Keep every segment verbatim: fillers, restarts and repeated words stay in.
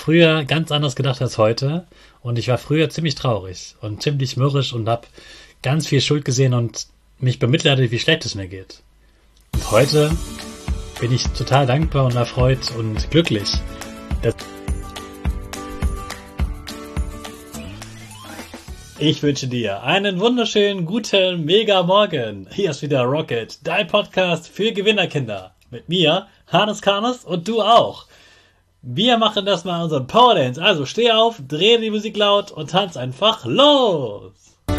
früher ganz anders gedacht als heute und ich war früher ziemlich traurig und ziemlich mürrisch und habe ganz viel Schuld gesehen und mich bemitleidet, wie schlecht es mir geht. Und heute bin ich total dankbar und erfreut und glücklich. Ich wünsche dir einen wunderschönen, guten, mega Morgen. Hier ist wieder Rocket, dein Podcast für Gewinnerkinder. Mit mir, Hannes Karnes und du auch. Wir machen das mal unseren Power Dance. Also steh auf, dreh die Musik laut und tanz einfach los.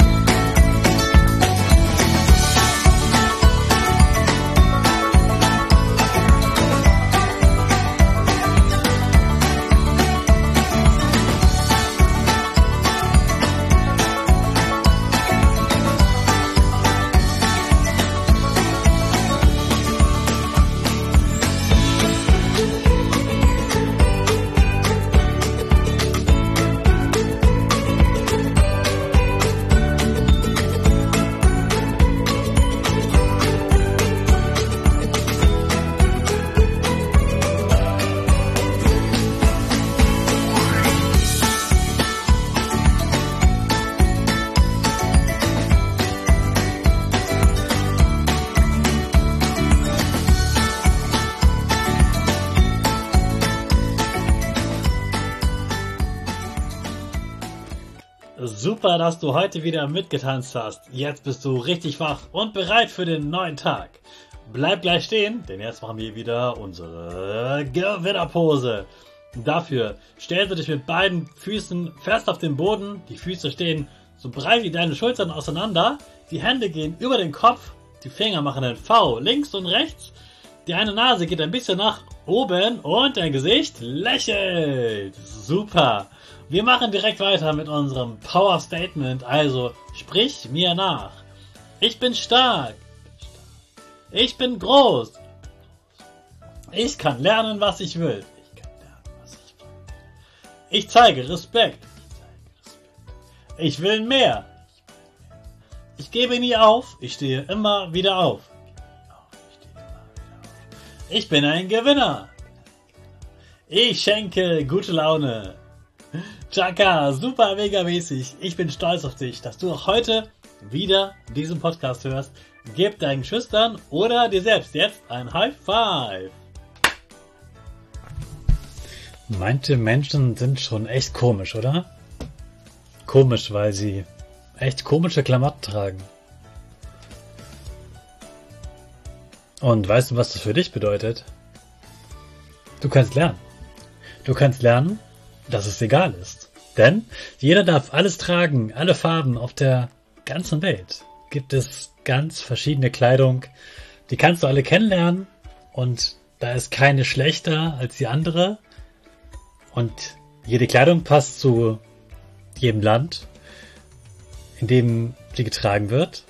Super, dass du heute wieder mitgetanzt hast. Jetzt bist du richtig wach und bereit für den neuen Tag. Bleib gleich stehen, denn jetzt machen wir wieder unsere Gewinnerpose. Dafür stellst du dich mit beiden Füßen fest auf den Boden. Die Füße stehen so breit wie deine Schultern auseinander. Die Hände gehen über den Kopf. Die Finger machen ein V links und rechts. Die eine Nase geht ein bisschen nach oben und dein Gesicht lächelt. Super. Wir machen direkt weiter mit unserem Power Statement, also sprich mir nach. Ich bin stark. Ich bin groß. Ich kann lernen, was ich will. Ich zeige Respekt. Ich will mehr. Ich gebe nie auf. Ich stehe immer wieder auf. Ich bin ein Gewinner. Ich schenke gute Laune. Chaka, super mega mäßig. Ich bin stolz auf dich, dass du auch heute wieder diesen Podcast hörst. Gib deinen Schüchtern oder dir selbst jetzt ein High Five. Manche Menschen sind schon echt komisch, oder? Komisch, weil sie echt komische Klamotten tragen. Und weißt du, was das für dich bedeutet? Du kannst lernen. Du kannst lernen, dass es egal ist. Denn jeder darf alles tragen, alle Farben auf der ganzen Welt. Gibt es ganz verschiedene Kleidung, die kannst du alle kennenlernen und da ist keine schlechter als die andere. Und jede Kleidung passt zu jedem Land, in dem sie getragen wird.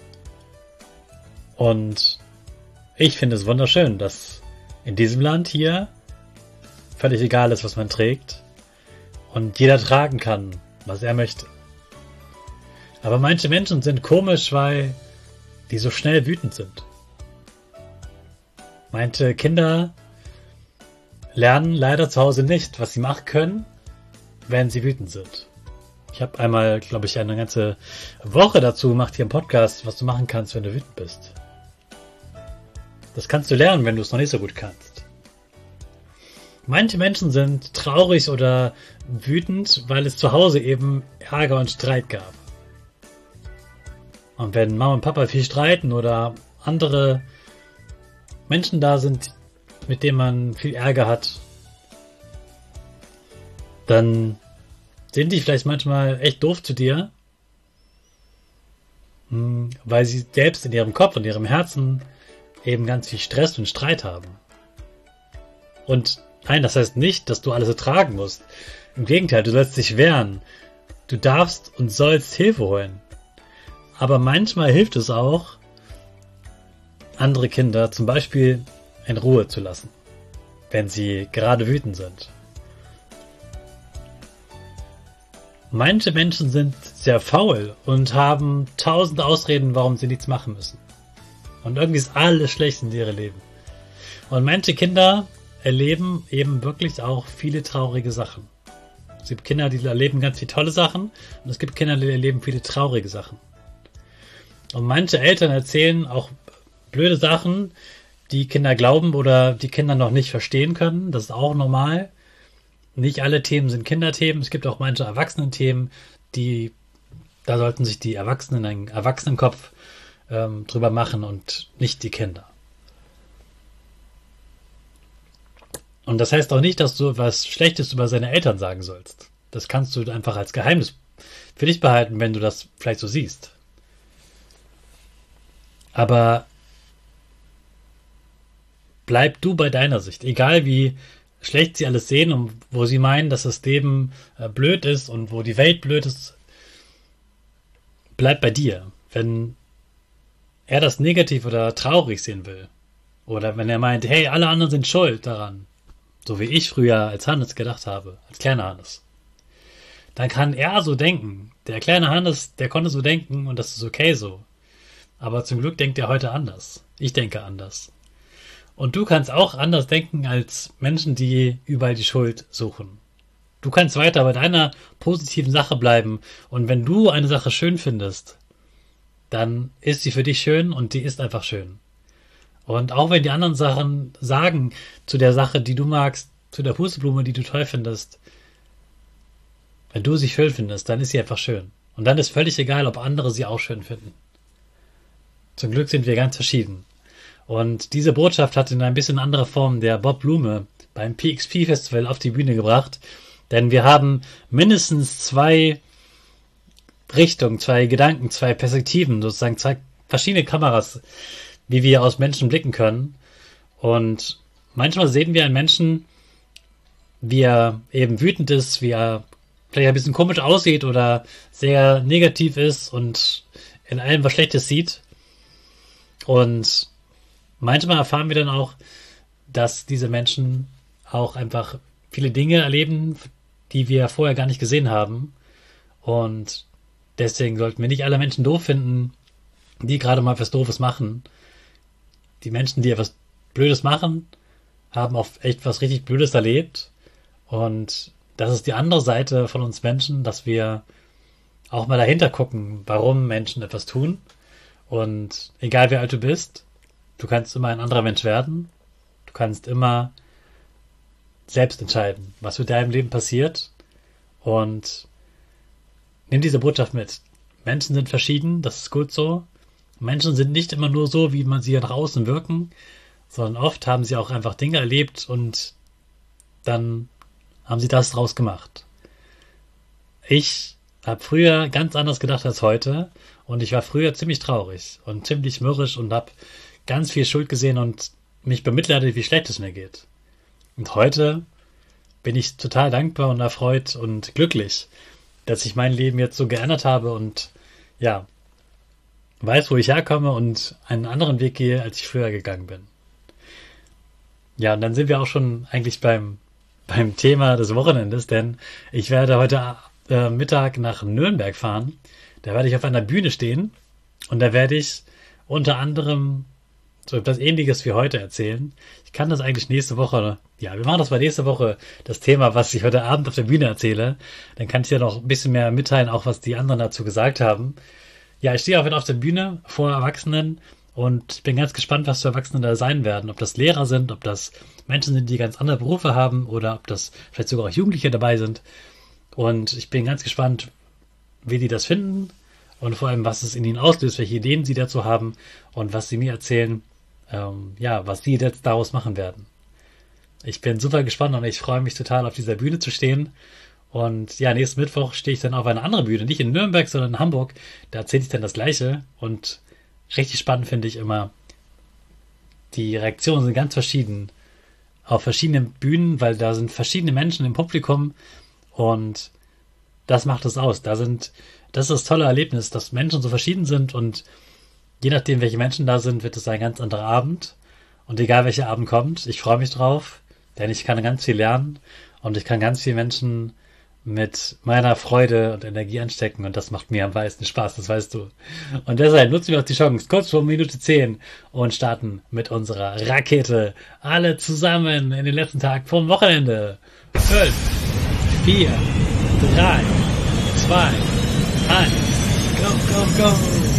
Und ich finde es wunderschön, dass in diesem Land hier völlig egal ist, was man trägt. Und jeder tragen kann, was er möchte. Aber manche Menschen sind komisch, weil die so schnell wütend sind. Manche Kinder lernen leider zu Hause nicht, was sie machen können, wenn sie wütend sind. Ich habe einmal, glaube ich, eine ganze Woche dazu gemacht hier im Podcast, was du machen kannst, wenn du wütend bist. Das kannst du lernen, wenn du es noch nicht so gut kannst. Manche Menschen sind traurig oder wütend, weil es zu Hause eben Ärger und Streit gab. Und wenn Mama und Papa viel streiten oder andere Menschen da sind, mit denen man viel Ärger hat, dann sind die vielleicht manchmal echt doof zu dir, weil sie selbst in ihrem Kopf und ihrem Herzen eben ganz viel Stress und Streit haben. Und nein, das heißt nicht, dass du alles ertragen musst. Im Gegenteil, du sollst dich wehren. Du darfst und sollst Hilfe holen. Aber manchmal hilft es auch, andere Kinder zum Beispiel in Ruhe zu lassen, wenn sie gerade wütend sind. Manche Menschen sind sehr faul und haben tausend Ausreden, warum sie nichts machen müssen. Und irgendwie ist alles schlecht in ihrem Leben. Und manche Kinder erleben eben wirklich auch viele traurige Sachen. Es gibt Kinder, die erleben ganz viele tolle Sachen und es gibt Kinder, die erleben viele traurige Sachen. Und manche Eltern erzählen auch blöde Sachen, die Kinder glauben oder die Kinder noch nicht verstehen können. Das ist auch normal. Nicht alle Themen sind Kinderthemen. Es gibt auch manche Erwachsenenthemen, die, da sollten sich die Erwachsenen einen Erwachsenenkopf ähm, drüber machen und nicht die Kinder. Und das heißt auch nicht, dass du was Schlechtes über seine Eltern sagen sollst. Das kannst du einfach als Geheimnis für dich behalten, wenn du das vielleicht so siehst. Aber bleib du bei deiner Sicht. Egal wie schlecht sie alles sehen und wo sie meinen, dass das Leben äh, blöd ist und wo die Welt blöd ist, bleib bei dir. Wenn er das negativ oder traurig sehen will oder wenn er meint, hey, alle anderen sind schuld daran, so wie ich früher als Hannes gedacht habe, als kleiner Hannes, dann kann er so denken. Der kleine Hannes, der konnte so denken und das ist okay so. Aber zum Glück denkt er heute anders. Ich denke anders. Und du kannst auch anders denken als Menschen, die überall die Schuld suchen. Du kannst weiter bei deiner positiven Sache bleiben und wenn du eine Sache schön findest, dann ist sie für dich schön und die ist einfach schön. Und auch wenn die anderen Sachen sagen zu der Sache, die du magst, zu der Pusteblume, die du toll findest, wenn du sie schön findest, dann ist sie einfach schön. Und dann ist völlig egal, ob andere sie auch schön finden. Zum Glück sind wir ganz verschieden. Und diese Botschaft hat in ein bisschen anderer Form der Bob Blume beim P X P Festival auf die Bühne gebracht. Denn wir haben mindestens zwei Richtungen, zwei Gedanken, zwei Perspektiven, sozusagen zwei verschiedene Kameras, wie wir aus Menschen blicken können. Und manchmal sehen wir einen Menschen, wie er eben wütend ist, wie er vielleicht ein bisschen komisch aussieht oder sehr negativ ist und in allem was Schlechtes sieht. Und manchmal erfahren wir dann auch, dass diese Menschen auch einfach viele Dinge erleben, die wir vorher gar nicht gesehen haben. Und deswegen sollten wir nicht alle Menschen doof finden, die gerade mal was Doofes machen. Die Menschen, die etwas Blödes machen, haben auch echt was richtig Blödes erlebt. Und das ist die andere Seite von uns Menschen, dass wir auch mal dahinter gucken, warum Menschen etwas tun. Und egal wie alt du bist, du kannst immer ein anderer Mensch werden. Du kannst immer selbst entscheiden, was mit deinem Leben passiert. Und nimm diese Botschaft mit. Menschen sind verschieden, das ist gut so. Menschen sind nicht immer nur so, wie man sie nach außen wirken, sondern oft haben sie auch einfach Dinge erlebt und dann haben sie das draus gemacht. Ich habe früher ganz anders gedacht als heute und ich war früher ziemlich traurig und ziemlich mürrisch und habe ganz viel Schuld gesehen und mich bemitleidet, wie schlecht es mir geht. Und heute bin ich total dankbar und erfreut und glücklich, dass ich mein Leben jetzt so geändert habe und ja, weiß, wo ich herkomme und einen anderen Weg gehe, als ich früher gegangen bin. Ja, und dann sind wir auch schon eigentlich beim, beim Thema des Wochenendes, denn ich werde heute äh, Mittag nach Nürnberg fahren. Da werde ich auf einer Bühne stehen und da werde ich unter anderem so etwas Ähnliches wie heute erzählen. Ich kann das eigentlich nächste Woche, ja, wir machen das mal nächste Woche, das Thema, was ich heute Abend auf der Bühne erzähle. Dann kann ich ja noch ein bisschen mehr mitteilen, auch was die anderen dazu gesagt haben. Ja, ich stehe auch wieder auf der Bühne vor Erwachsenen und ich bin ganz gespannt, was für Erwachsene da sein werden. Ob das Lehrer sind, ob das Menschen sind, die ganz andere Berufe haben oder ob das vielleicht sogar auch Jugendliche dabei sind. Und ich bin ganz gespannt, wie die das finden und vor allem, was es in ihnen auslöst, welche Ideen sie dazu haben und was sie mir erzählen, ähm, ja, was sie jetzt daraus machen werden. Ich bin super gespannt und ich freue mich total, auf dieser Bühne zu stehen. Und ja, nächsten Mittwoch stehe ich dann auf einer anderen Bühne, nicht in Nürnberg, sondern in Hamburg. Da erzähle ich dann das Gleiche. Und richtig spannend finde ich immer, die Reaktionen sind ganz verschieden auf verschiedenen Bühnen, weil da sind verschiedene Menschen im Publikum und das macht es aus. Da sind, das ist das tolle Erlebnis, dass Menschen so verschieden sind und je nachdem, welche Menschen da sind, wird es ein ganz anderer Abend. Und egal, welcher Abend kommt, ich freue mich drauf, denn ich kann ganz viel lernen und ich kann ganz viele Menschen mit meiner Freude und Energie anstecken und das macht mir am meisten Spaß, das weißt du. Und deshalb nutzen wir auch die Chance, kurz vor Minute zehn und starten mit unserer Rakete. Alle zusammen in den letzten Tag vom Wochenende. Fünf, vier, drei, zwei, eins, go, go, go!